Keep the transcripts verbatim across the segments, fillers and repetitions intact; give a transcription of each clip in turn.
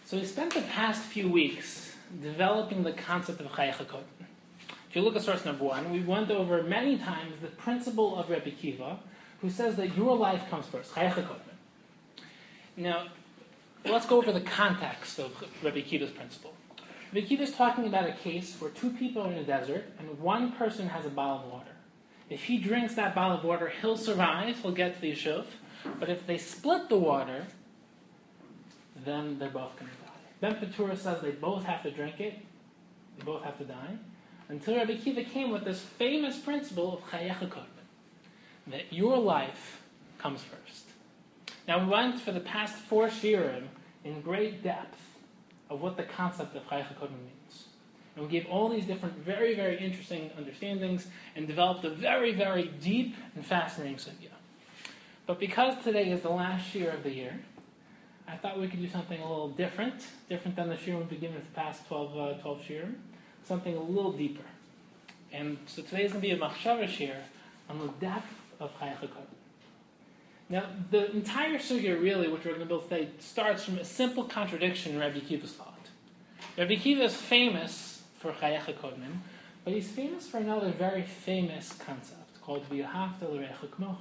So we spent the past few weeks developing the concept of Chayei HaKodemin. If you look at source number one, we went over many times the principle of Rebbe Kiva, who says that your life comes first, Chayei HaKodemin. Now, let's go over the context of Rebbe Kiva's principle. Rebbe Kiva is talking about a case where two people are in a desert and one person has a bottle of water. If he drinks that bottle of water, he'll survive, he'll get to the Yishuv. But if they split the water, then they're both going to die. Ben Petura says they both have to drink it, they both have to die, until Rebbe Kiva came with this famous principle of Chayei HaKodemin, that your life comes first. Now we went for the past four shiurim in great depth of what the concept of Chayei HaKodemin means. And we gave all these different very, very interesting understandings and developed a very, very deep and fascinating sugya. But because today is the last shiur of the year, I thought we could do something a little different, different than the shiur we've been given the past twelve, uh, twelve shiur, something a little deeper. And so today is going to be a machshava shiur on the depth of Chayei HaKodemin. Now, the entire sugya, really, which we're going to build today, starts from a simple contradiction in Rebbe Kiva's thought. Rebbe Kiva is famous for Chayei HaKodemin, but he's famous for another very famous concept called V'ahavta l're'echa k'mocha.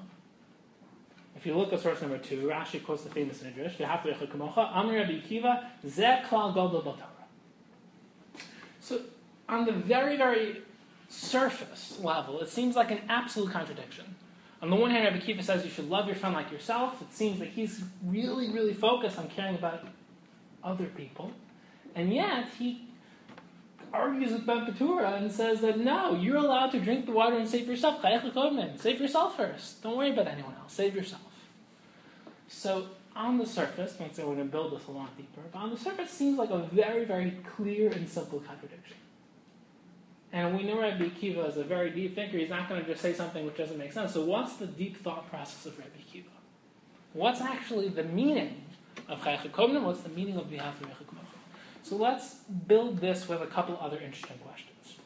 If you look at source number two, Rashi quotes the famous midrash, V'ahavta l're'echa k'mocha, Amar Rebbe Kiva, Zeh klal gadol b'Torah. So, on the very, very surface level, it seems like an absolute contradiction. On the one hand, Rebbe Kiva says you should love your friend like yourself. It seems that he's really, really focused on caring about other people. And yet, he argues with Ben Petura and says that no, you're allowed to drink the water and save yourself. Chayei HaKodemin. Save yourself first. Don't worry about anyone else. Save yourself. So, on the surface, once we're going to build this a lot deeper, but on the surface it seems like a very, very clear and simple contradiction. And we know Rebbe Kiva is a very deep thinker. He's not going to just say something which doesn't make sense. So what's the deep thought process of Rebbe Kiva? What's actually the meaning of Chayei HaKodemin? What's the meaning of V'ahavta l're'echa k'mocha? So let's build this with a couple other interesting questions.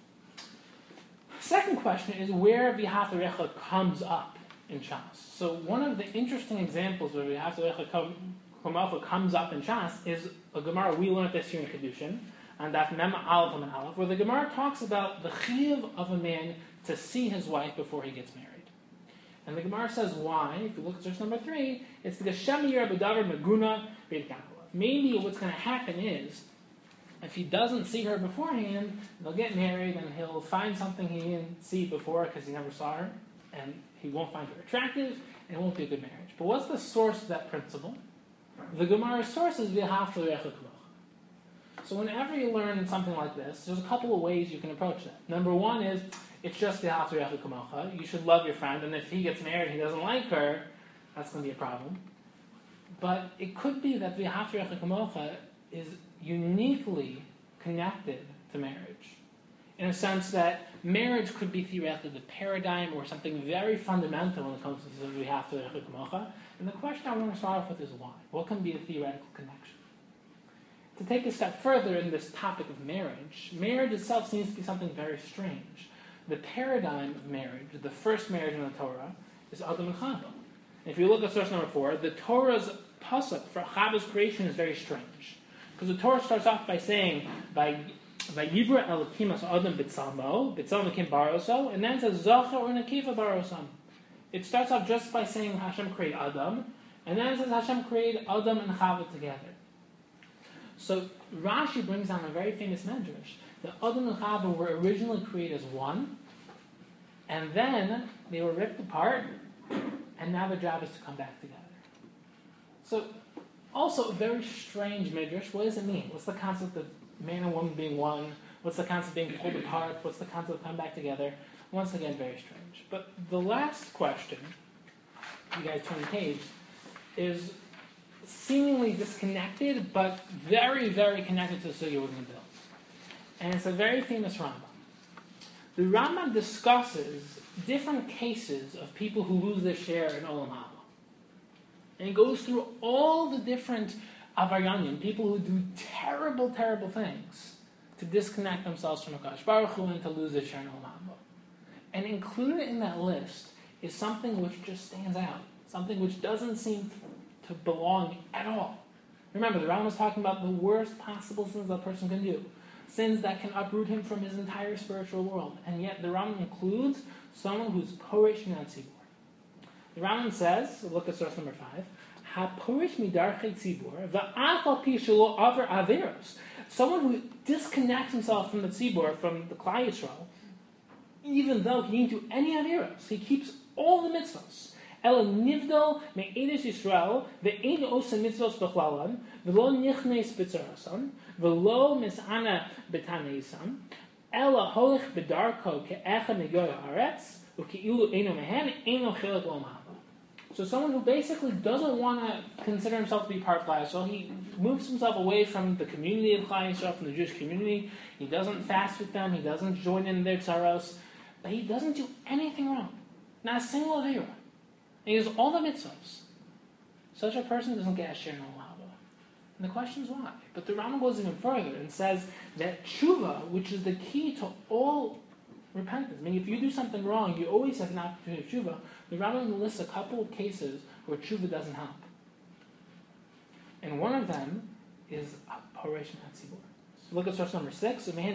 Second question is where V'ahavta l're'echa comes up in Shas. So one of the interesting examples where V'ahavta l're'echa k'mocha comes up in Shas is a Gemara we learned this year in Kedushin, and Daf Mem Aleph and Aleph, where the Gemara talks about the chiyuv of a man to see his wife before he gets married. And the Gemara says why. If you look at verse number three, it's because Shem Yir B'davar Meguna Beit Gakula. Maybe what's going to happen is, if he doesn't see her beforehand, they'll get married and he'll find something he didn't see before because he never saw her, and he won't find her attractive, and it won't be a good marriage. But what's the source of that principle? The Gemara's source is V'ahavta l're'echa k'mocha. So whenever you learn something like this, there's a couple of ways you can approach that. Number one is, it's just V'ahavta l're'echa k'mocha. You should love your friend, and if he gets married and he doesn't like her, that's going to be a problem. But it could be that V'ahavta l're'echa k'mocha is uniquely connected to marriage, in a sense that marriage could be theoretically the paradigm or something very fundamental when it comes to V'ahavta l're'echa k'mocha. And the question I want to start off with is why? What can be a theoretical connection? To take a step further in this topic of marriage, marriage itself seems to be something very strange. The paradigm of marriage, the first marriage in the Torah, is Adam and Chava. If you look at source number four, the Torah's pasuk for Chava's creation is very strange. Because the Torah starts off by saying, by Vayivra Elokim as Adam b'tzalmo, b'tzalmo kim baroso, and then it says Zachar or Nekiva barosam. It starts off just by saying Hashem created Adam, and then it says Hashem created Adam and Chava together. So Rashi brings down a very famous medrash that Adam and Chava were originally created as one, and then they were ripped apart, and now their job is to come back together. So, also a very strange midrash. What does it mean? What's the concept of man and woman being one? What's the concept of being pulled apart? What's the concept of coming back together? Once again, very strange. But the last question, you guys turn the page, is seemingly disconnected, but very, very connected to the sugya we're going to build. And it's a very famous Rambam. The Rambam discusses different cases of people who lose their share in Olam Haba. And he goes through all the different Avaryanim, people who do terrible, terrible things to disconnect themselves from HaKadosh Baruch Hu and to lose their share in Olam Haba. And included in that list is something which just stands out, something which doesn't seem to belong at all Remember, the Rambam is talking about the worst possible sins that a person can do. Sins that can uproot him from his entire spiritual world. And yet the Rambam includes someone who's porish min hatzibur. The Rambam says, look at source number five, ha-porish midarchei tzibur, va'af al pi shelo aver averos. Someone who disconnects himself from the tzibur, from the Klal Yisrael, even though he didn't do any averos. He keeps all the mitzvahs. El nivdol me'edes Yisrael ve'ein osa mitzvos b'chlalan v'lo nichnes b'tzarasan v'lo mis'ana b'taneisan ela holich b'darko ke'echa megoy haaretz u'ke'ilu eino mehen eino chilek lo mahava. So someone who basically doesn't want to consider himself to be part of Klal Yisrael, he moves himself away from the community of Klal Yisrael, from the Jewish community. He doesn't fast with them. He doesn't join in their tzaros. But he doesn't do anything wrong. Not a single avera. And he does all the mitzvahs. Such a person doesn't get a share in Olam. And the question is why. But the Rambam goes even further and says that tshuva, which is the key to all repentance. I mean, if you do something wrong, you always have an opportunity of tshuva. The Rambam lists a couple of cases where tshuva doesn't help. And one of them is porish min hatzibur. Look at source number six. The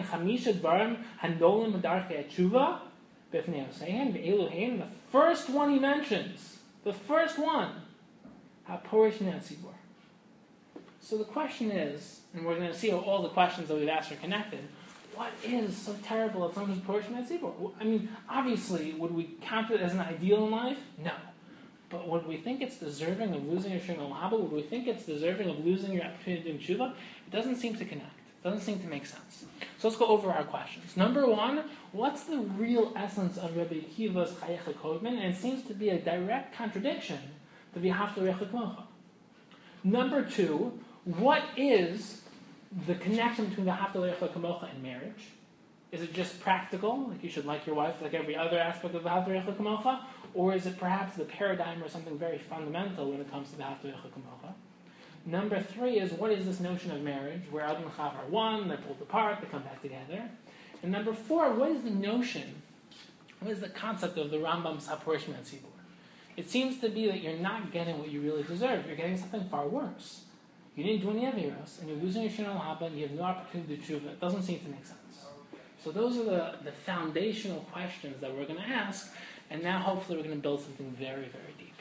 first one he mentions, the first one, ha-porish min hatzibur. So the question is, and we're going to see how all the questions that we've asked are connected, what is so terrible at someone who's porish min hatzibur? I mean, obviously, would we count it as an ideal in life? No. But would we think it's deserving of losing your shir Olam Haba? Would we think it's deserving of losing your opportunity to do tshuva? It doesn't seem to connect. It doesn't seem to make sense. So let's go over our questions. Number one, what's the real essence of Rabbi Akiva's Chayei HaKodman? And it seems to be a direct contradiction to V'ahavta l'recha kamocha. Number two, what is the connection between V'ahavta l'recha kamocha and marriage? Is it just practical, like you should like your wife like every other aspect of V'ahavta l'recha kamocha? Or is it perhaps the paradigm or something very fundamental when it comes to V'ahavta l'recha kamocha? Number three is, what is this notion of marriage, where Adam and Chava are one, they're pulled apart, they come back together? And number four, what is the notion, what is the concept of the Rambam's ha-porish min hatzibur? It seems to be that you're not getting what you really deserve. You're getting something far worse. You didn't do any averos, and you're losing your shir Olam Haba, and you have no opportunity to do tshuva. It doesn't seem to make sense. So those are the, the foundational questions that we're going to ask, and now hopefully we're going to build something very, very deep.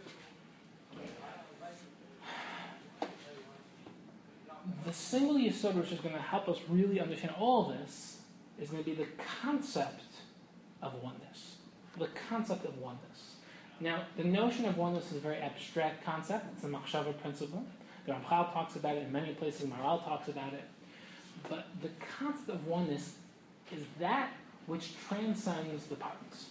The single yesod which is going to help us really understand all of this is going to be the concept of oneness. The concept of oneness. Now, the notion of oneness is a very abstract concept. It's a machshava principle. The Ramchal talks about it in many places. Maharal talks about it. But the concept of oneness is that which transcends the parts.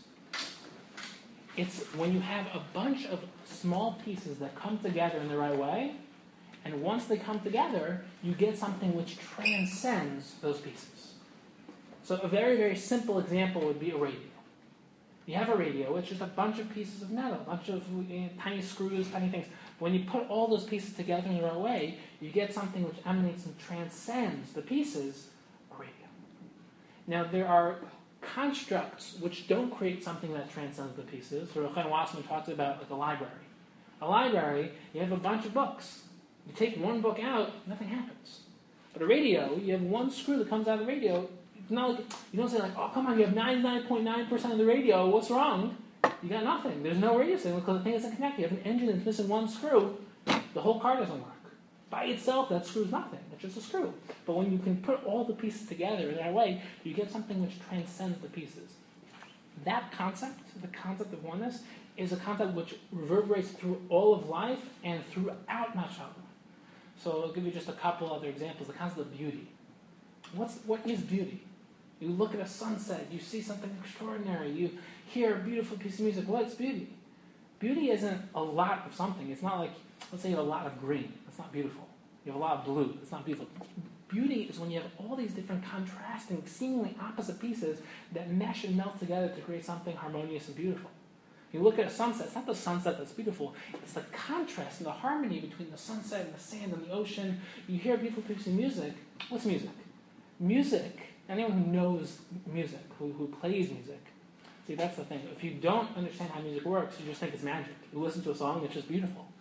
It's when you have a bunch of small pieces that come together in the right way, and once they come together, you get something which transcends those pieces. So a very, very simple example would be a radio. You have a radio, it's just a bunch of pieces of metal, a bunch of you know, tiny screws, tiny things. When you put all those pieces together in the right way, you get something which emanates and transcends the pieces, a radio. Now, there are constructs which don't create something that transcends the pieces. So Ruchaim Wasserman talks about like a library. A library, you have a bunch of books. You take one book out, nothing happens. But a radio, you have one screw that comes out of the radio. It's not like, you don't say like, oh, come on, you have ninety-nine point nine percent of the radio. What's wrong? You got nothing. There's no radio signal because the thing isn't connected. You have an engine that's missing one screw. The whole car doesn't work. By itself, that screw's nothing. It's just a screw. But when you can put all the pieces together in that way, you get something which transcends the pieces. That concept, the concept of oneness, is a concept which reverberates through all of life and throughout Mashal. So I'll give you just a couple other examples. The concept of beauty. What's, what is beauty? You look at a sunset, you see something extraordinary, you hear a beautiful piece of music. What's beauty? Beauty isn't a lot of something. It's not like, let's say you have a lot of green. That's not beautiful. You have a lot of blue. It's not beautiful. Beauty is when you have all these different contrasting, seemingly opposite pieces that mesh and melt together to create something harmonious and beautiful. You look at a sunset, it's not the sunset that's beautiful, it's the contrast and the harmony between the sunset and the sand and the ocean. You hear a beautiful piece of music. What's music? Music, anyone who knows music, who, who plays music, see, that's the thing. If you don't understand how music works, you just think it's magic. You listen to a song, it's just beautiful.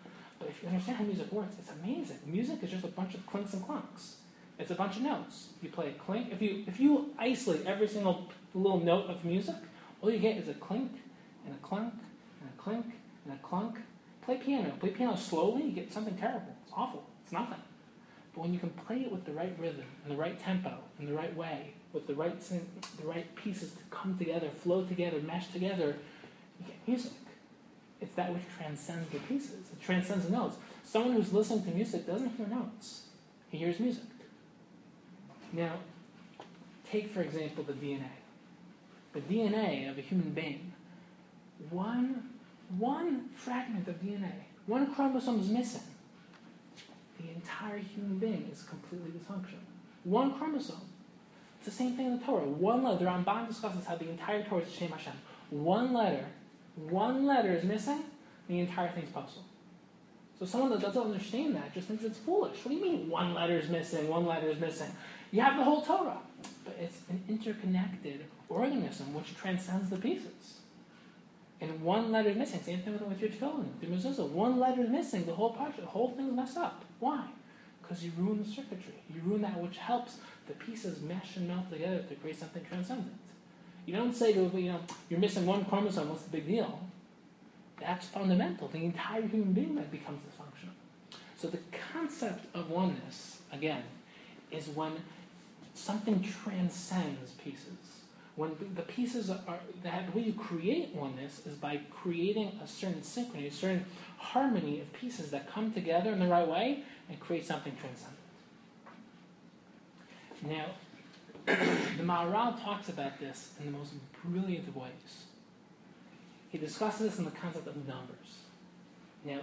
But if you understand how music works, it's amazing. Music is just a bunch of clinks and clunks. It's a bunch of notes. You play a clink. If you if you isolate every single little note of music, all you get is a clink and a clunk and a clink and a clunk. Play piano. Play piano slowly, you get something terrible. It's awful. It's nothing. But when you can play it with the right rhythm and the right tempo and the right way, with the right the right pieces to come together, flow together, mesh together, you get music. It's that which transcends the pieces. It transcends the notes. Someone who's listening to music doesn't hear notes. He hears music. Now, take, for example, the D N A. The D N A of a human being. One, one fragment of D N A, one chromosome is missing. The entire human being is completely dysfunctional. One chromosome. It's the same thing in the Torah. One letter, the Ramban discusses how the entire Torah is Shem Hashem. One letter, one letter is missing, the entire thing's possible. So someone that doesn't understand that just thinks it's foolish. What do you mean one letter is missing, one letter is missing? You have the whole Torah. But it's an interconnected organism which transcends the pieces. And one letter is missing. Same thing with, with your tefillin, the mezuzah. One letter is missing, the whole project, the whole thing's messed up. Why? Because you ruin the circuitry. You ruin that which helps the pieces mesh and melt together to create something transcendent. You don't say, to, you know, you're missing one chromosome, what's the big deal? That's fundamental. The entire human being that becomes dysfunctional. So the concept of oneness, again, is when something transcends pieces. When the pieces are, that the way you create oneness is by creating a certain synchrony, a certain harmony of pieces that come together in the right way and create something transcendent. Now, the Maharal talks about this in the most brilliant of ways. He discusses this in the concept of numbers. Now,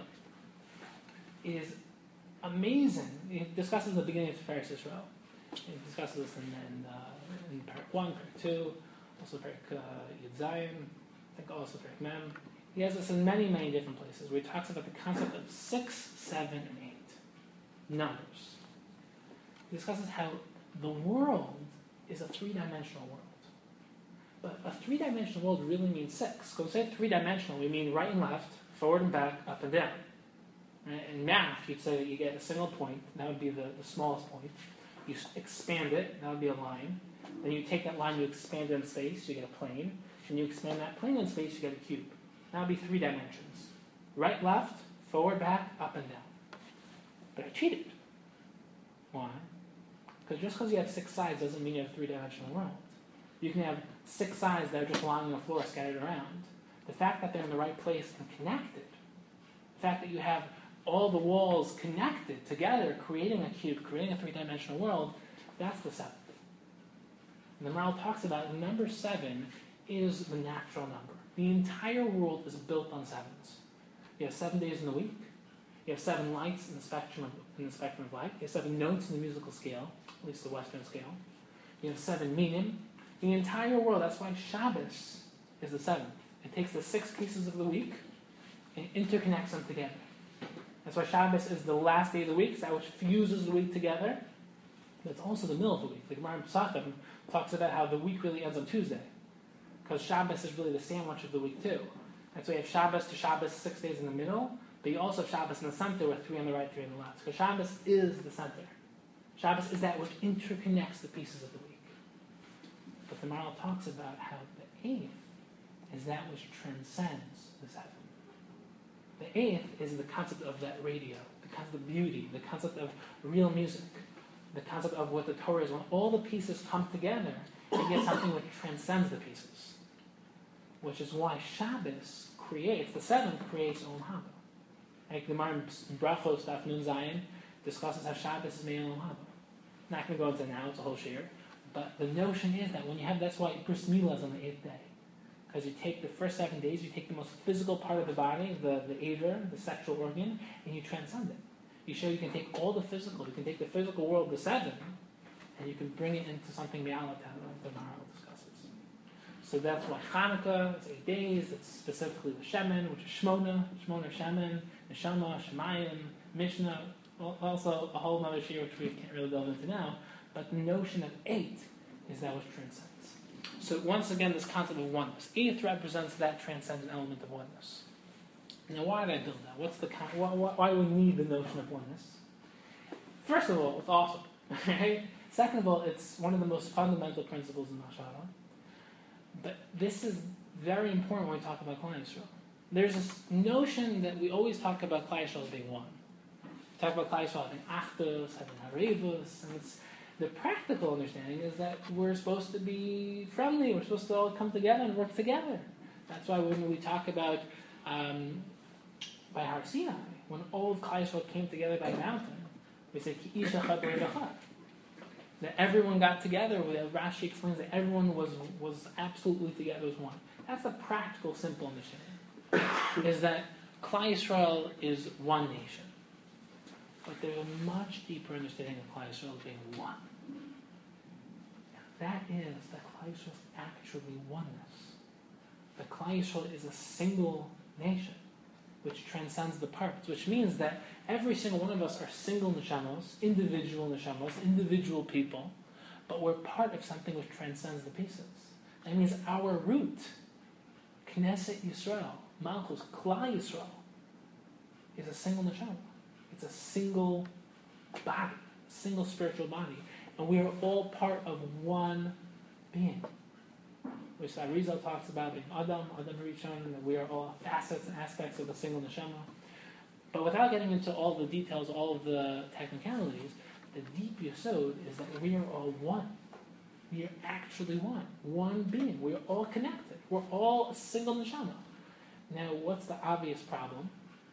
it is amazing. He discusses the beginning of Tiferes Israel. He discusses this in, in, uh, in Parak one, Parak two, also Parak uh, Yud Zayin, I think also Parak Mem. He has this in many, many different places where he talks about the concept of six, seven, and eight. Numbers. He discusses how the world is a three-dimensional world. But a three-dimensional world really means six. Because when we say three-dimensional, we mean right and left, forward and back, up and down. Right? In math, you'd say that you get a single point. That would be the, the smallest point. You expand it, that would be a line. Then you take that line, you expand it in space, you get a plane. And you expand that plane in space, you get a cube. That would be three dimensions. Right, left, forward, back, up, and down. But I cheated. Why? Because just because you have six sides doesn't mean you have a three-dimensional world. You can have six sides that are just lying on the floor scattered around. The fact that they're in the right place and connected, the fact that you have all the walls connected together, creating a cube, creating a three-dimensional world, that's the seventh. And the Maharal talks about number seven is the natural number. The entire world is built on sevens. You have seven days in the week. You have seven lights in the spectrum of, in the spectrum of light. You have seven notes in the musical scale, at least the Western scale. You have seven meaning. The entire world, that's why Shabbos is the seventh. It takes the six pieces of the week and interconnects them together. That's why Shabbos is the last day of the week, it's that which fuses the week together. But it's also the middle of the week. The Gemara in Pesachim talks about how the week really ends on Tuesday. Because Shabbos is really the sandwich of the week too. And so you have Shabbos to Shabbos, six days in the middle, but you also have Shabbos in the center with three on the right, three on the left. Because Shabbos is the center. Shabbos is that which interconnects the pieces of the week. But the Maharal talks about how the eighth is that which transcends the seven. The eighth is the concept of that radio, the concept of beauty, the concept of real music, the concept of what the Torah is. When all the pieces come together, you get something which transcends the pieces. Which is why Shabbos creates, the seventh creates Olam Haba. Like the Gemara in Brachos, Daf Nun Zayin, discusses how Shabbos is made in Olam Haba. I'm not going to go into now, it's a whole shir. But the notion is that when you have, that's why Bris Milah is on the eighth day. Because you take the first seven days, you take the most physical part of the body, the, the aver, the sexual organ, and you transcend it. You show you can take all the physical, you can take the physical world, the seven, and you can bring it into something Me'alatan, like the Maharal discusses. So that's why Hanukkah, it's eight days, it's specifically the Shemin, which is Shmona, Shmona Shemin, Neshama, Shemayim, Mishnah, also a whole other shir which we can't really delve into now, but the notion of eight is that which transcends. So once again, this concept of oneness. Eighth represents that transcendent element of oneness. Now, why did I build that? What's the con- why, why, why do we need the notion of oneness? First of all, it's awesome. Right? Second of all, it's one of the most fundamental principles in Mashara. But this is very important when we talk about Klal Yisrael. There's this notion that we always talk about Klal Yisrael being one. We talk about Klal Yisrael having achdus, having harevus, and it's, the practical understanding is that we're supposed to be friendly. We're supposed to all come together and work together. That's why when we talk about um, by Har Sinai, when all of Klal Yisrael came together by mountain, we say Ki ish echad b'red echad. That everyone got together. Rashi explains that everyone was was absolutely together as one. That's a practical, simple understanding. Is that Klal Yisrael is one nation, but there's a much deeper understanding of Klal Yisrael being one. That is that Klal Yisrael is actually oneness. That Klal Yisrael is a single nation, which transcends the parts, which means that every single one of us are single neshamos, individual neshamos, individual people, but we're part of something which transcends the pieces. That means our root, Knesset Yisrael, Malchus, Klal Yisrael, is a single neshama. It's a single body, a single spiritual body, and we are all part of one being. Which Arizal talks about in Adam, Adam Rishon, that we are all facets and aspects of the single neshama. But without getting into all the details, all of the technicalities, the deep yesod is that we are all one. We are actually one. One being. We are all connected. We're all a single neshama. Now, what's the obvious problem?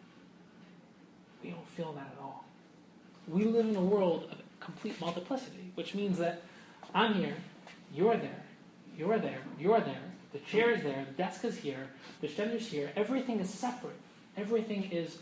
We don't feel that at all. We live in a world of complete multiplicity, which means that I'm here, you're there, you're there, you're there, the chair is there, the desk is here, the shender's here, everything is separate. Everything is,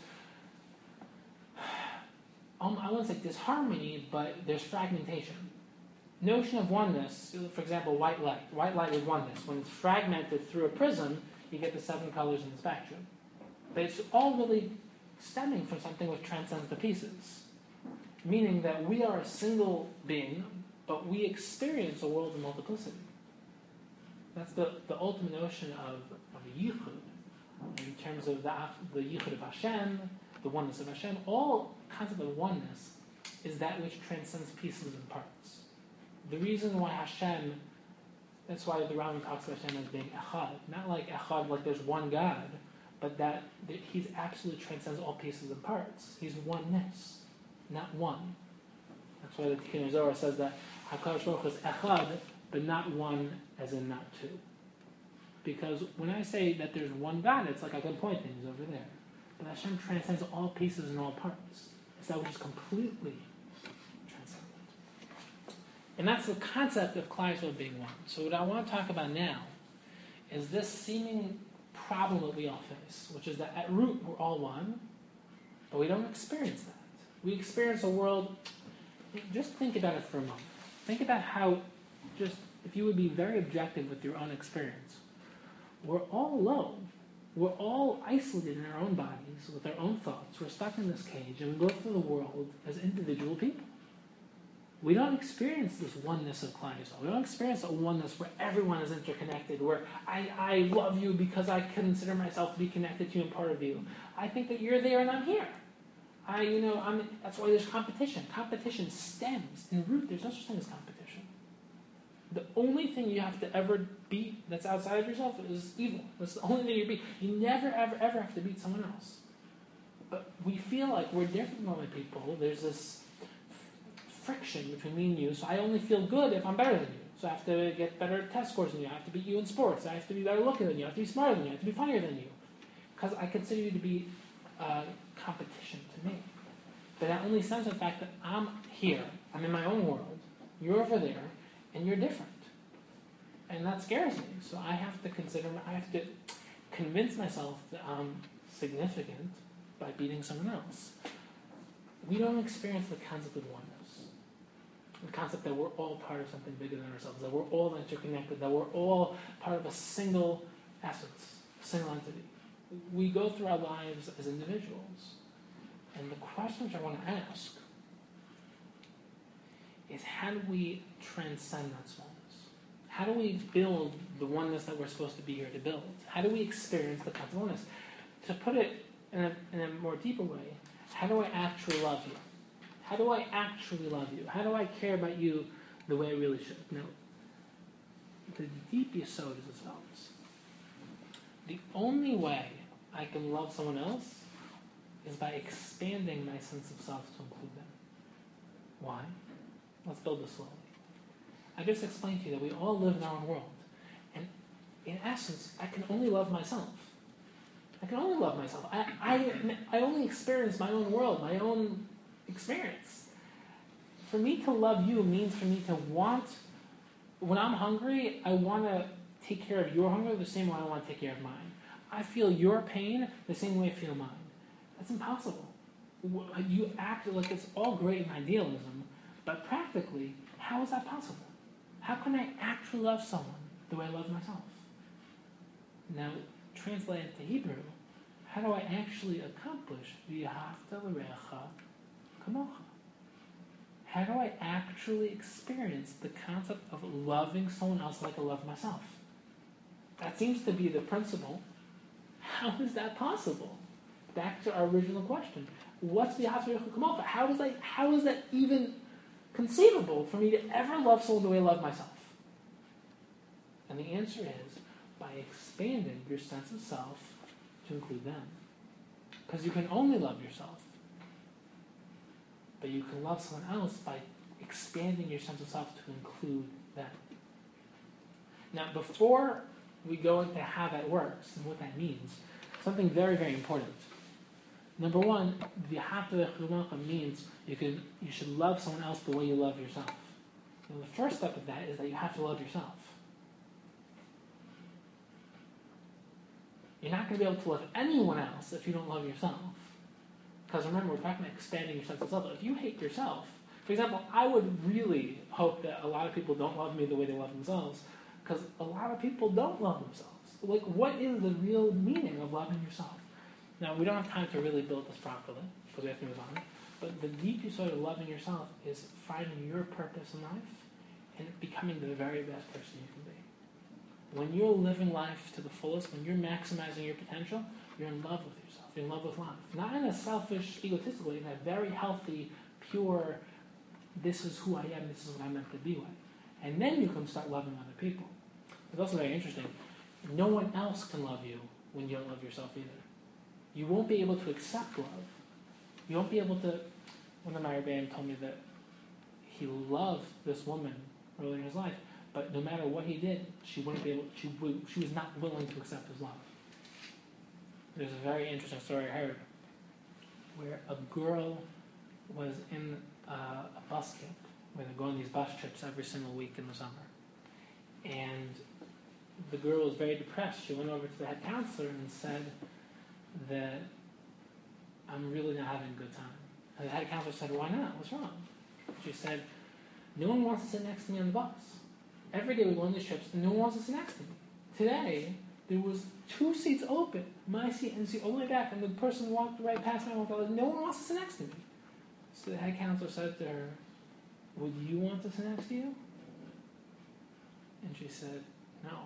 um, I wouldn't say disharmony, but there's fragmentation. Notion of oneness, for example, white light. White light is oneness. When it's fragmented through a prism, you get the seven colors in the spectrum. But it's all really stemming from something which transcends the pieces. Meaning that we are a single being, but we experience a world of multiplicity. That's the, the ultimate notion of, of a yichud, in terms of the, the yichud of Hashem, the oneness of Hashem. All concept of oneness is that which transcends pieces and parts. The reason why Hashem, that's why the Rambam talks about Hashem as being echad, not like echad, like there's one God, but that, that He's absolutely transcends all pieces and parts. He's oneness, not one. That's why the Tikkun Zohar says that HaKadosh Baruch Hu is echad, but not one as in not two. Because when I say that there's one God, it's like I can point things over there. But Hashem transcends all pieces and all parts. It's that which is completely transcendent. And that's the concept of Klal Yisrael being one. So what I want to talk about now is this seeming problem that we all face, which is that at root we're all one, but we don't experience that. We experience a world. Just think about it for a moment. Think about how, just if you would be very objective with your own experience, we're all alone. We're all isolated in our own bodies, with our own thoughts. We're stuck in this cage, and we go through the world as individual people. We don't experience this oneness of Klal Yisrael. We don't experience a oneness where everyone is interconnected, where I, I love you because I consider myself to be connected to you and part of you. I think that you're there and I'm here. I, you know, I'm, that's why there's competition. Competition stems. In root, there's no such thing as competition. The only thing you have to ever beat that's outside of yourself is evil. That's the only thing you beat. You never, ever, ever have to beat someone else. But we feel like we're different from other people. There's this friction between me and you, so I only feel good if I'm better than you. So I have to get better test scores than you. I have to beat you in sports. I have to be better looking than you. I have to be smarter than you. I have to be funnier than you. Because I consider you to be uh, competition to me. But that only stems from the fact that I'm here, I'm in my own world, you're over there, and you're different. And that scares me. So I have to consider, I have to convince myself that I'm significant by beating someone else. We don't experience the concept of oneness. The concept that we're all part of something bigger than ourselves, that we're all interconnected, that we're all part of a single essence, a single entity. We go through our lives as individuals. And the question which I want to ask is, how do we transcend that smallness? How do we build the oneness that we're supposed to be here to build? How do we experience the concept of oneness? To put it in a, in a more deeper way, how do I actually love you? How do I actually love you? How do I care about you the way I really should? Now, the deep yesod is as follows. The only way I can love someone else is by expanding my sense of self to include them. Why? Let's build this slowly. I just explained to you that we all live in our own world. And in essence, I can only love myself. I can only love myself. I, I, I only experience my own world, my own experience. For me to love you means for me to want, when I'm hungry, I want to take care of your hunger the same way I want to take care of mine. I feel your pain the same way I feel mine. That's impossible. You act like it's all great in idealism, but practically, how is that possible? How can I actually love someone the way I love myself? Now, translated to Hebrew, how do I actually accomplish v'ahavta l'reacha kamocha? How do I actually experience the concept of loving someone else like I love myself? That seems to be the principle. How is that possible? Back to our original question. What's v'ahavta l'reacha kamocha? How is that, how is that even conceivable for me to ever love someone the way I love myself? And the answer is by expanding your sense of self to include them. Because you can only love yourself. But you can love someone else by expanding your sense of self to include them. Now, before we go into how that works and what that means, something very, very important. Number one, v'ahavta l'reacha means you can you should love someone else the way you love yourself. And the first step of that is that you have to love yourself. You're not going to be able to love anyone else if you don't love yourself. Because remember, we're talking about expanding your sense of self. If you hate yourself, for example, I would really hope that a lot of people don't love me the way they love themselves, because a lot of people don't love themselves. Like, what is the real meaning of loving yourself? Now, we don't have time to really build this properly, because we have to move on. But the deep sort of loving yourself is finding your purpose in life and becoming the very best person you can be. When you're living life to the fullest, when you're maximizing your potential, you're in love with yourself. You're in love with life. Not in a selfish, egotistical way, in a very healthy, pure, this is who I am, this is what I'm meant to be with. And then you can start loving other people. It's also very interesting. No one else can love you when you don't love yourself either. You won't be able to accept love. You won't be able to... One of my rebbeim told me that he loved this woman early in his life, but no matter what he did, she wouldn't be able. She would, she was not willing to accept his love. There's a very interesting story I heard where a girl was in uh, a bus camp where they go on these bus trips every single week in the summer, and the girl was very depressed. She went over to the head counselor and said that I'm really not having a good time. And the head counselor said, "Why not? What's wrong?" She said, "No one wants to sit next to me on the bus. Every day we go on these trips, and no one wants to sit next to me. Today, there was two seats open, my seat and the seat all the way back, and the person walked right past me and walked out. No one wants to sit next to me." So the head counselor said to her, "Would you want to sit next to you?" And she said, "No."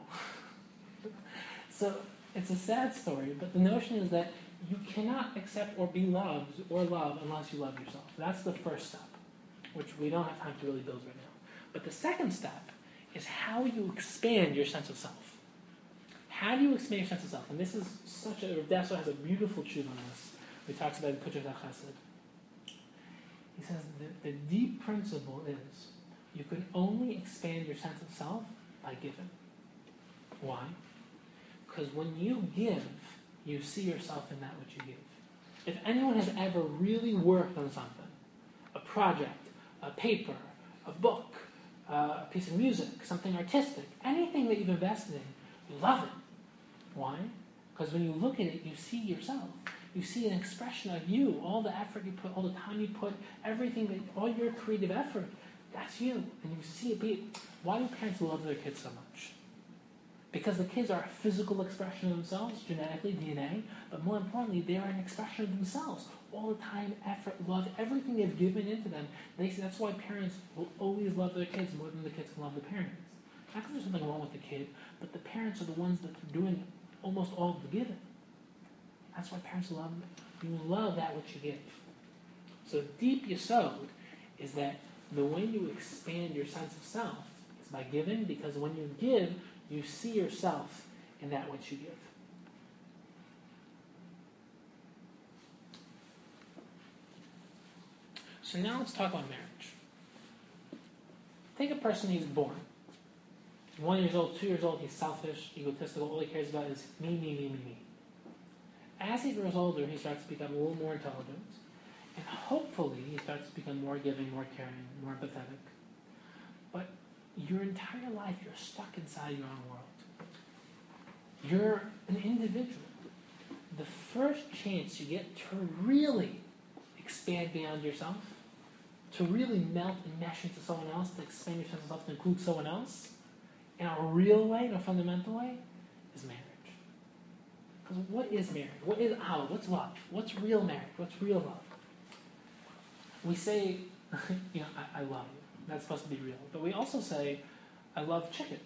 So it's a sad story, but the notion is that you cannot accept or be loved or love unless you love yourself. That's the first step, which we don't have time to really build right now. But the second step is how you expand your sense of self. How do you expand your sense of self? And this is such a... Rav Dessler has a beautiful truth on this. He talks about it in Kutzei Chesed. He says the, the deep principle is you can only expand your sense of self by giving. Why? Because when you give, you see yourself in that which you give. If anyone has ever really worked on something, a project, a paper, a book, uh, a piece of music, something artistic, anything that you've invested in, you love it. Why? Because when you look at it, you see yourself. You see an expression of you, all the effort you put, all the time you put, everything, that, all your creative effort, that's you. And you see it be. Why do parents love their kids so much? Because the kids are a physical expression of themselves, genetically, D N A, but more importantly, they are an expression of themselves. All the time, effort, love, everything they've given into them. They say that's why parents will always love their kids more than the kids can love the parents. Not because there's something wrong with the kid, but the parents are the ones that are doing almost all of the giving. That's why parents love you. Love that which you give. So deep yesod is that the way you expand your sense of self is by giving, because when you give, you see yourself in that which you give. So now let's talk about marriage. Take a person who's born. One years old, two years old, he's selfish, egotistical, all he cares about is me, me, me, me, me. As he grows older, he starts to become a little more intelligent, and hopefully he starts to become more giving, more caring, more empathetic. But your entire life, you're stuck inside your own world. You're an individual. The first chance you get to really expand beyond yourself, to really melt and mesh into someone else, to expand your sense of self to include someone else, in a real way, in a fundamental way, is marriage. Because what is marriage? What is our? What's love? What's real marriage? What's real love? We say, you know, I, I love you. That's supposed to be real. But we also say, I love chicken.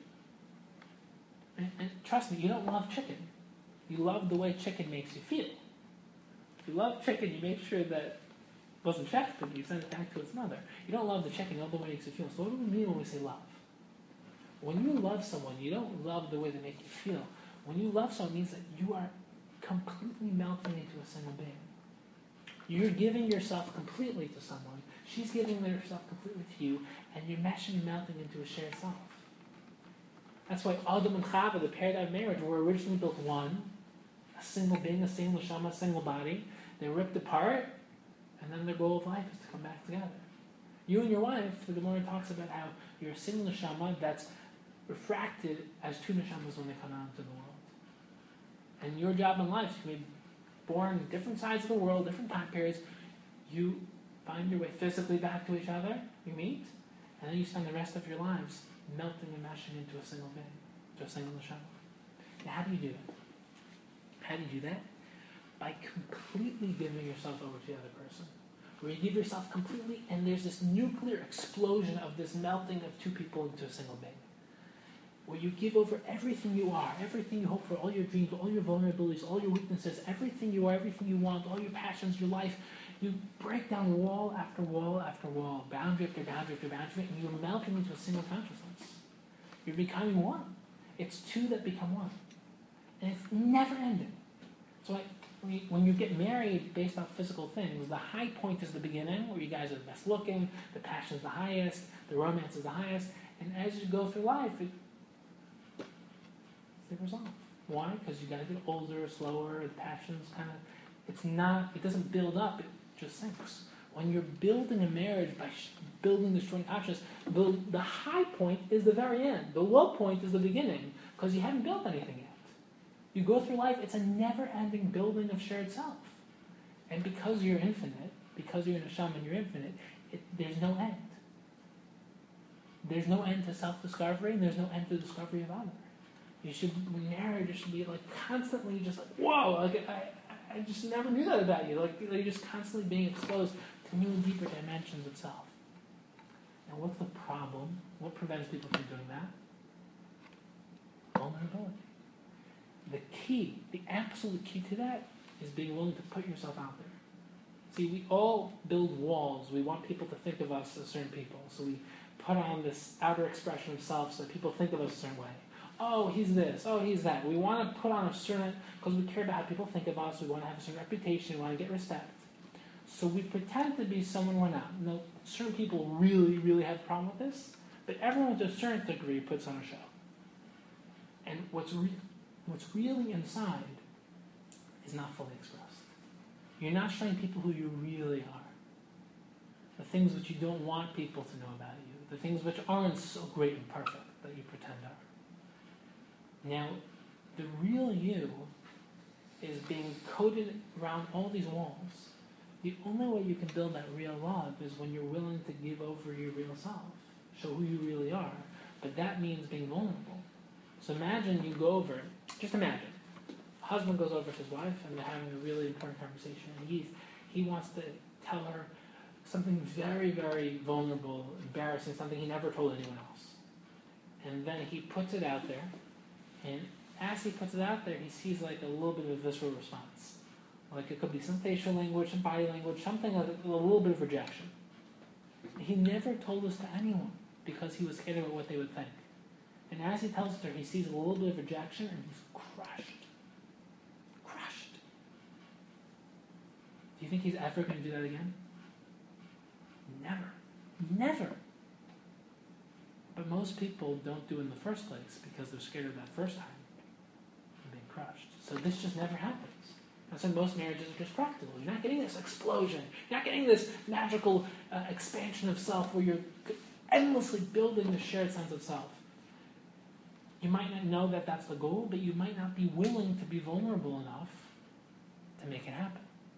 And, and trust me, you don't love chicken. You love the way chicken makes you feel. If you love chicken, you make sure that it wasn't checked, but you send it back to its mother. You don't love the chicken, you love the way it makes you feel. So what do we mean when we say love? When you love someone, you don't love the way they make you feel. When you love someone, it means that you are completely melting into a single being. You're giving yourself completely to someone. She's giving herself completely to you, and you're meshing and melting into a shared self. That's why Adam and Chava, the paradigm of marriage, were originally built one, a single being, a single neshama, a single body. They ripped apart, and then their goal of life is to come back together. You and your wife, the Gemara talks about how you're a single neshama that's refracted as two neshamas when they come out into the world. And your job in life, you can be born in different sides of the world, different time periods. You find your way physically back to each other, you meet, and then you spend the rest of your lives melting and meshing into a single being, to a single neshama. Now, how do you do that? How do you do that? By completely giving yourself over to the other person. Where you give yourself completely, and there's this nuclear explosion of this melting of two people into a single being. Where you give over everything you are, everything you hope for, all your dreams, all your vulnerabilities, all your weaknesses, everything you are, everything you want, all your passions, your life. You break down wall after wall after wall, boundary after boundary after boundary, and you're melting into a single consciousness. You're becoming one. It's two that become one. And it's never ending. So like, when you get married based on physical things, the high point is the beginning, where you guys are the best looking, the passion's the highest, the romance is the highest, and as you go through life, it tapers off. Why? Because you gotta get older, slower, the passion's kind of, it's not, it doesn't build up, it just sinks. When you're building a marriage by sh- building the strong consciousness, the, the high point is the very end. The low point is the beginning, because you haven't built anything yet. You go through life, it's a never-ending building of shared self. And because you're infinite, because you're in a shaman, you're infinite, it, there's no end. There's no end to self-discovery, and there's no end to the discovery of others. You should, when married, you should be like constantly just like, whoa, like, I, I just never knew that about you. Like, you're just constantly being exposed to new and deeper dimensions of self. Now, what's the problem? What prevents people from doing that? Vulnerability. The key, the absolute key to that is being willing to put yourself out there. See, we all build walls. We want people to think of us as certain people. So we put on this outer expression of self so that people think of us a certain way. Oh, he's this. Oh, he's that. We want to put on a certain, because we care about how people think of us. We want to have a certain reputation. We want to get respect. So we pretend to be someone we're not. Now, certain people really, really have a problem with this, but everyone to a certain degree puts on a show. And what's re- what's really inside is not fully expressed. You're not showing people who you really are. The things which you don't want people to know about you. The things which aren't so great and perfect that you pretend are. Now, the real you is being coated around all these walls. The only way you can build that real love is when you're willing to give over your real self, show who you really are. But that means being vulnerable. So imagine you go over, just imagine, a husband goes over to his wife and they're having a really important conversation, and he he wants to tell her something very, very vulnerable, embarrassing, something he never told anyone else. And then he puts it out there, and as he puts it out there, he sees like a little bit of a visceral response. Like it could be some facial language, some body language, something, a, a little bit of rejection. He never told this to anyone because he was scared about what they would think. And as he tells her, he sees a little bit of rejection and he's crushed. Crushed. Do you think he's ever going to do that again? Never. Never. But most people don't do it in the first place because they're scared of that first time and being crushed. So this just never happens. That's why most marriages are just practical. You're not getting this explosion. You're not getting this magical uh, expansion of self where you're endlessly building the shared sense of self. You might not know that that's the goal, but you might not be willing to be vulnerable enough to make it happen.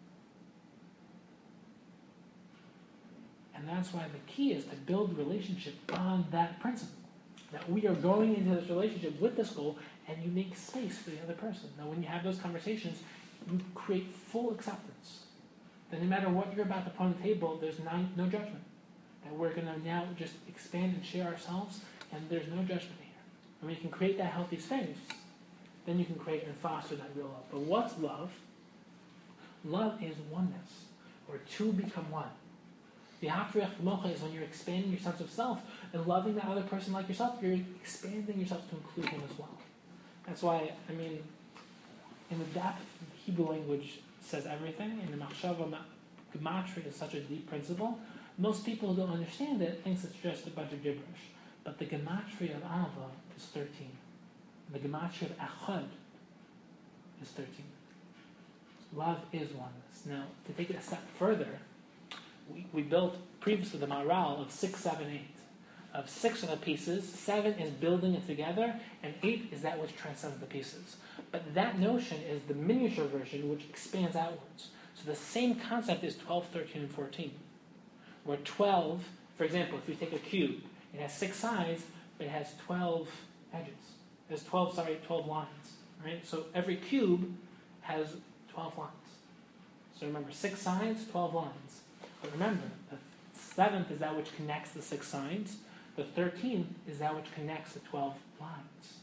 And that's why the key is to build the relationship on that principle. That we are going into this relationship with this goal, and you make space for the other person. Now, when you have those conversations, you create full acceptance. That no matter what you're about to put on the table, there's no, no judgment. That we're going to now just expand and share ourselves, and there's no judgment here. And when you can create that healthy space, then you can create and foster that real love. But what's love? Love is oneness, or two become one. The Haftarech K'mocha is when you're expanding your sense of self and loving that other person like yourself, you're expanding yourself to include him as well. That's why, I mean, in the depth, the Hebrew language says everything, and the Machshava Gematria is such a deep principle. Most people who don't understand it think it's just a bunch of gibberish. But the Gematria of Ahava is thirteen. The Gematria of Echad is thirteen. Love is oneness. Now, to take it a step further, we, we built previously the Maral of six, seven, eight. Of six are the pieces, seven is building it together, and eight is that which transcends the pieces. But that notion is the miniature version which expands outwards. So the same concept is twelve, thirteen, and fourteen. Where twelve, for example, if you take a cube, it has six sides, but it has twelve edges. It has twelve, sorry, twelve lines. Right? So every cube has twelve lines. So remember, six sides, twelve lines. But remember, the seventh is that which connects the six sides. The thirteenth is that which connects the twelve lines.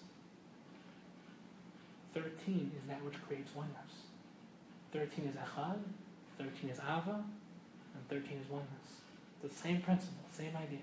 thirteen is that which creates oneness. thirteen is Echad, thirteen is Ava, and thirteen is oneness. The same principle, same idea.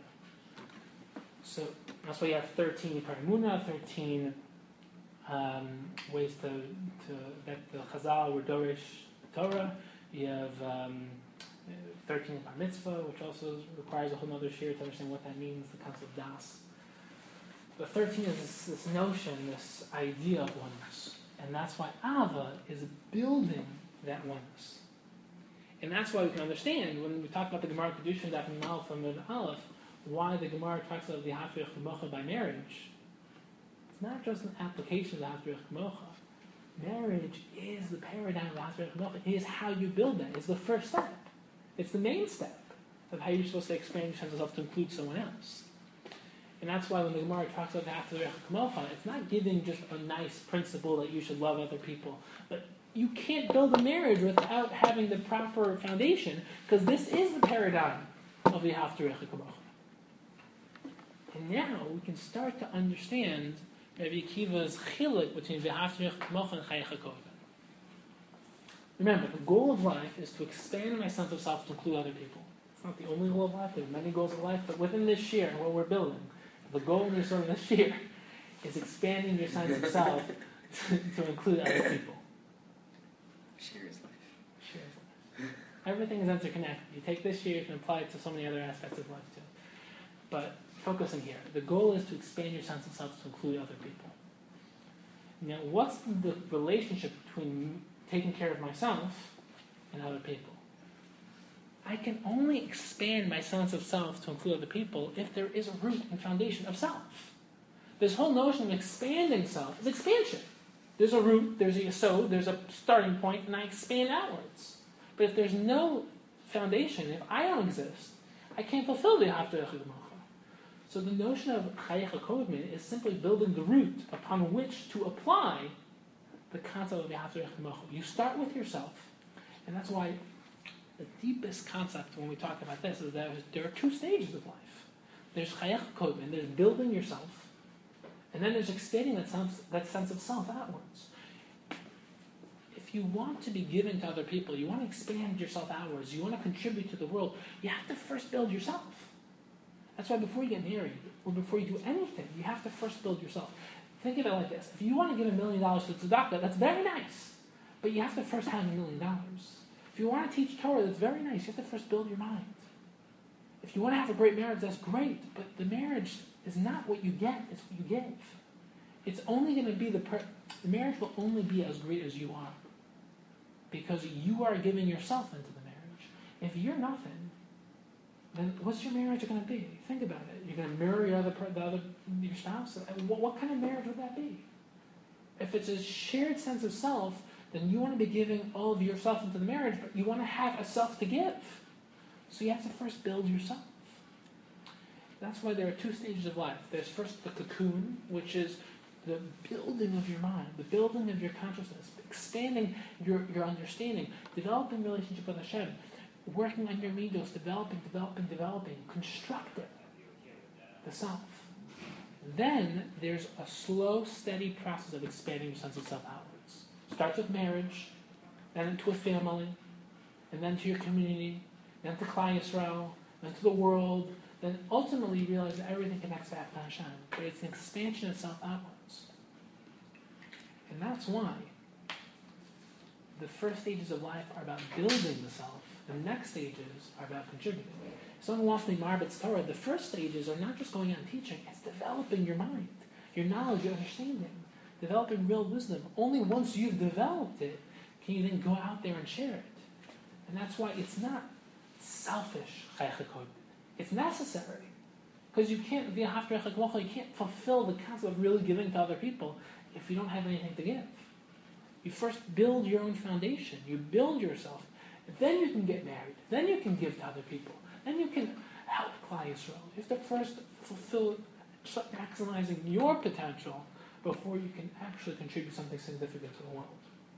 So that's why you have thirteen parimuna, thirteen um, ways to, to that the Chazal were Dorish Torah. You have um, thirteen bar mitzvah, which also requires a whole other shir to understand what that means, the concept of das. But thirteen is this, this notion, this idea of oneness. And that's why Ava is building that oneness. And that's why we can understand, when we talk about the Gemara Kedushin, Daf Mem Aleph and Mem Aleph, why the Gemara talks about the Haftarech K'mocha by marriage. It's not just an application of the Haftarech K'mocha. Marriage is the paradigm of the Haftarech K'mocha. It is how you build that. It's the first step. It's the main step of how you're supposed to expand yourself to include someone else. And that's why when the Gemara talks about the Haftarech K'mocha, it's not giving just a nice principle that you should love other people, but you can't build a marriage without having the proper foundation, because this is the paradigm of the Haftarech K'mocha. And now we can start to understand Rabbi Akiva's chiluk between the Haftarech K'mocha and Chayei HaKoven. Remember, the goal of life is to expand my sense of self to include other people. It's not the only goal of life. There are many goals of life, but within this year, what we're building, the goal in this, this year is expanding your sense of self to, to include other people. Share is life. Share is life. Everything is interconnected. You take this year, you can apply it to so many other aspects of life too. But focusing here, the goal is to expand your sense of self to include other people. Now, what's the relationship between taking care of myself and other people? I can only expand my sense of self to include other people if there is a root and foundation of self. This whole notion of expanding self is expansion. There's a root, there's a yesod, there's a starting point, and I expand outwards. But if there's no foundation, if I don't exist, I can't fulfill the Haftarech K'mocha. So the notion of Chayei HaKoven is simply building the root upon which to apply the concept of the Haftarech K'mocha. You start with yourself, and that's why the deepest concept when we talk about this is that there are two stages of life. There's Chayei HaKoven, there's building yourself, and then there's expanding that sense, that sense of self outwards. If if you want to be giving to other people, you want to expand yourself outwards, you want to contribute to the world, you have to first build yourself. That's why before you get married, or before you do anything, you have to first build yourself. Think of it like this. If you want to give a million dollars to tzedakah, that's very nice. But you have to first have a million dollars. If you want to teach Torah, that's very nice. You have to first build your mind. If you want to have a great marriage, that's great. But the marriage is not what you get, it's what you give. It's only going to be the... Per- the marriage will only be as great as you are. Because you are giving yourself into the marriage. If you're nothing, then what's your marriage going to be? Think about it. You're going to mirror your other, the other your spouse? What, what kind of marriage would that be? If it's a shared sense of self, then you want to be giving all of yourself into the marriage, but you want to have a self to give. So you have to first build yourself. That's why there are two stages of life. There's first the cocoon, which is the building of your mind, the building of your consciousness, expanding your, your understanding, developing relationship with Hashem, working on your midos, developing, developing, developing, constructing the self. Then there's a slow, steady process of expanding your sense of self outwards. Starts with marriage, then into a family, and then to your community, then to Klal Yisrael, then to the world, then ultimately you realize that everything connects back to Hashem. But it's an expansion of self outwards. And that's why the first stages of life are about building the self. The next stages are about contributing. If someone wants to be Marbitz Torah, the first stages are not just going out and teaching, it's developing your mind, your knowledge, your understanding, developing real wisdom. Only once you've developed it can you then go out there and share it. And that's why it's not selfish, it's necessary. Because you can't, you can't fulfill the concept of really giving to other people if you don't have anything to give. You first build your own foundation. You build yourself. Then you can get married. Then you can give to other people. Then you can help Klal Yisrael. You have to first fulfill, start maximizing your potential before you can actually contribute something significant to the world.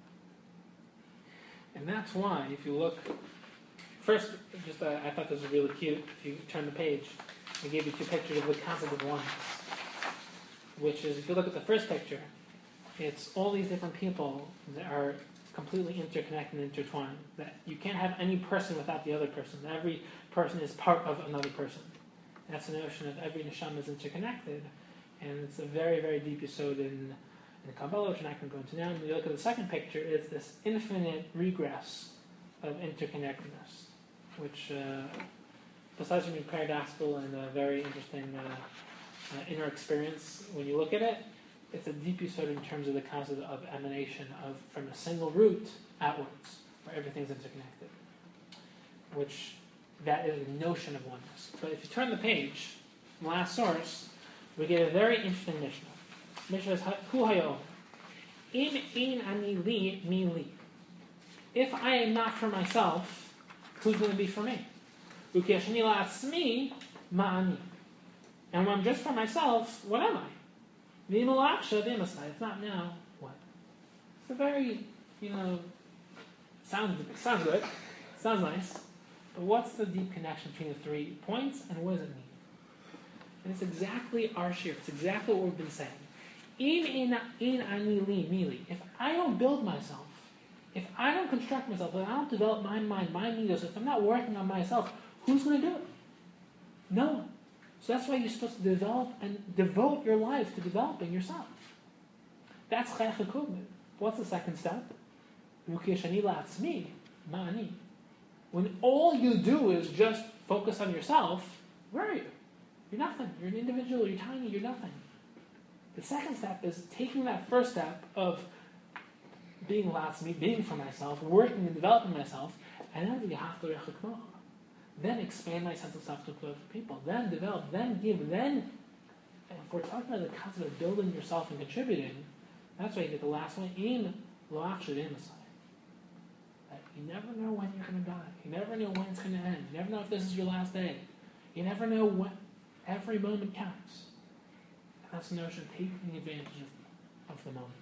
And that's why, if you look, first, just uh, I thought this was really cute. If you turn the page, I gave you two pictures of the concept of oneness, which is, if you look at the first picture, it's all these different people that are completely interconnected and intertwined. That you can't have any person without the other person. Every person is part of another person. That's the notion of every neshama is interconnected, and it's a very, very deep yesod in, in Kabbalah, which I'm not going to go into now. And you look at the second picture, it's this infinite regress of interconnectedness, which, uh, besides from being paradoxical and a very interesting uh, uh, inner experience, when you look at it, it's a deep yesod in terms of the concept of emanation of from a single root outwards, where everything's interconnected. Which, that is a notion of oneness. But if you turn the page, the last source, we get a very interesting Mishnah. Mishnah says, Hu hayo, in ein ani li, mi li. If I am not for myself, who's going to be for me? Ukeshani la'atzmi, ma'ani. And when I'm just for myself, what am I? It's not now. What? It's a very, you know, sounds sounds good, sounds nice, but what's the deep connection between the three points, and what does it mean? And it's exactly our shir. It's exactly what we've been saying. In in in ani li mili. If I don't build myself, if I don't construct myself, if I don't develop my mind, my midos, if I'm not working on myself, who's going to do it? No one. So that's why you're supposed to develop and devote your life to developing yourself. That's chayach hakubim. What's the second step? When all you do is just focus on yourself, where are you? You're nothing. You're an individual. You're tiny. You're nothing. The second step is taking that first step of being latzmi, being for myself, working and developing myself, and then you have to then expand my sense of self to other people. Then develop. Then give. Then, and if we're talking about the concept of building yourself and contributing, that's why you get the last one. In loachshav in Messiah. You never know when you're going to die. You never know when it's going to end. You never know if this is your last day. You never know when. Every moment counts. And that's the notion of taking advantage of, of the moment.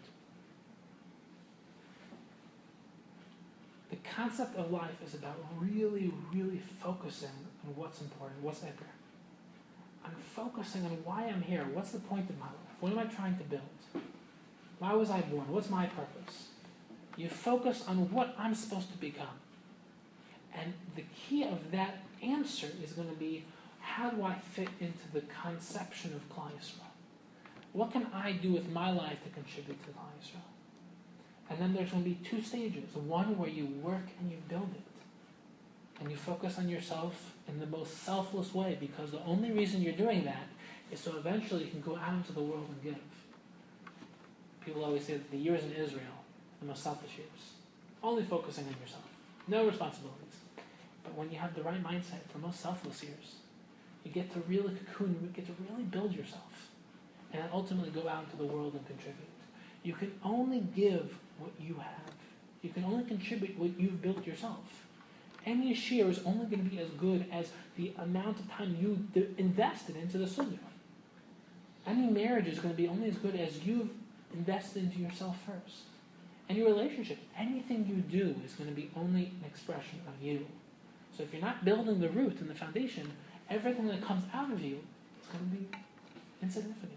The concept of life is about really, really focusing on what's important, what's epic. I'm focusing on why I'm here. What's the point of my life? What am I trying to build? Why was I born? What's my purpose? You focus on what I'm supposed to become. And the key of that answer is going to be, how do I fit into the conception of Klal Yisrael? What can I do with my life to contribute to Klal Yisrael? And then there's going to be two stages. One where you work and you build it. And you focus on yourself in the most selfless way, because the only reason you're doing that is so eventually you can go out into the world and give. People always say that the years in Israel, the most selfish years. Only focusing on yourself. No responsibilities. But when you have the right mindset for most selfless years, you get to really cocoon, you get to really build yourself. And then ultimately go out into the world and contribute. You can only give what you have. You can only contribute what you've built yourself. Any share is only going to be as good as the amount of time you d- invested into the sunnah. Any marriage is going to be only as good as you've invested into yourself first. Any relationship, anything you do is going to be only an expression of you. So if you're not building the root and the foundation, everything that comes out of you is going to be insignificant.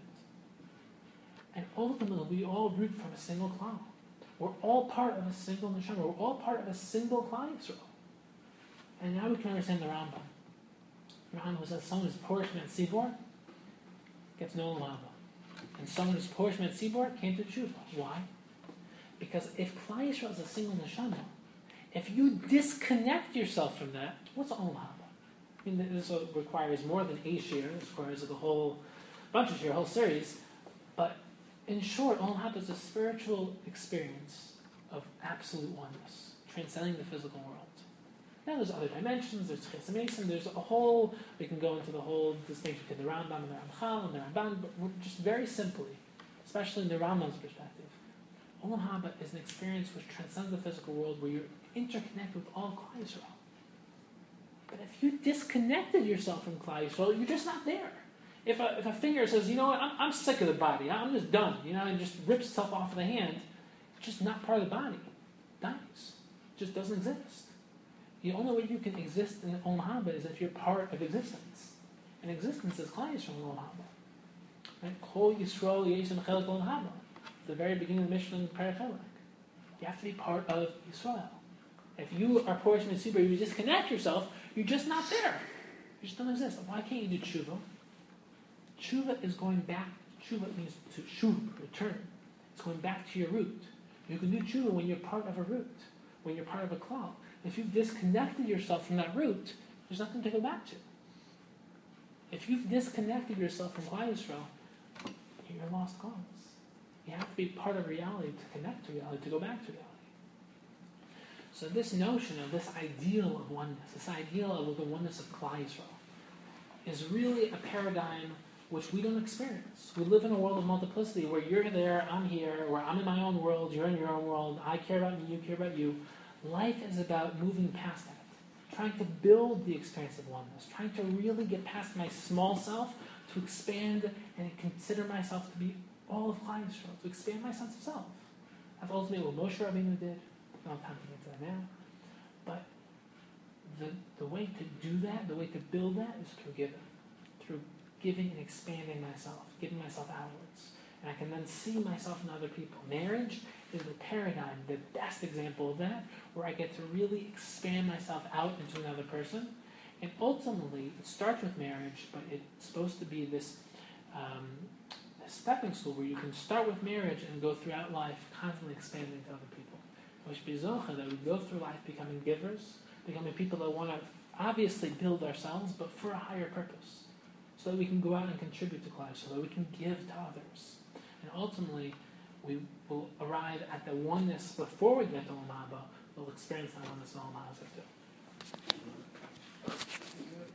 And ultimately, we all root from a single klal. We're all part of a single neshama. We're all part of a single Klal Yisrael. And now we can understand the Rambam. The Rambam who says someone who's Porish Man Sibor gets no Olam Haba. And someone who's Porish Man Sibor came to Tshuva. Why? Because if Klal Yisrael is a single neshama, if you disconnect yourself from that, what's Olam Haba? I mean, this requires more than a shir. This requires like a whole bunch of shir, a whole series. But in short, Olam Haba is a spiritual experience of absolute oneness, transcending the physical world. Now there's other dimensions, there's Chesed Mason, there's a whole, we can go into the whole distinction between the Rambam and the Ramchal and the Ramban, but we're just very simply, especially in the Rambam's perspective, Olam Haba is an experience which transcends the physical world, where you're interconnected with all Klal Yisrael. But if you disconnected yourself from Klal Yisrael, you're just not there. If a, if a finger says, you know what, I'm, I'm sick of the body, I'm just done, you know, and just rips itself off of the hand, it's just not part of the body. It dies. It just doesn't exist. The only way you can exist in Olam Haba is if you're part of existence. And existence is Klal Yisrael in Olam Haba. Right? Kol Yisrael Yesem Chelik Olam Haba. The very beginning of the Mishnah in Perek Chelek. You have to be part of Yisrael. If you are portion of Sibur, you disconnect yourself, you're just not there. You just don't exist. Why can't you do tshuva? Tshuva is going back. Tshuva means to shuv, return. It's going back to your root. You can do tshuva when you're part of a root, when you're part of a klal. If you've disconnected yourself from that root, there's nothing to go back to. If you've disconnected yourself from Klal Yisrael, you're lost cause. You have to be part of reality to connect to reality, to go back to reality. So this notion of this ideal of oneness, this ideal of the oneness of Klal Yisrael, is really a paradigm which we don't experience. We live in a world of multiplicity where you're there, I'm here, where I'm in my own world, you're in your own world, I care about me, you care about you. Life is about moving past that, trying to build the experience of oneness, trying to really get past my small self to expand and consider myself to be all of Klal Yisrael, to expand my sense of self. That's ultimately what Moshe Rabbeinu did. I don't have time to get to that now. But the, the way to do that, the way to build that is through giving. Through giving and expanding myself, giving myself outwards. And I can then see myself in other people. Marriage is the paradigm, the best example of that, where I get to really expand myself out into another person. And ultimately, it starts with marriage, but it's supposed to be this, um, this stepping stool where you can start with marriage and go throughout life constantly expanding to other people. We should be zocha that we go through life becoming givers, becoming people that want to obviously build ourselves, but for a higher purpose. So that we can go out and contribute to class, so that we can give to others. And ultimately, we will arrive at the oneness before we get to Olam Haba. We'll experience that oneness in Olam Haba too.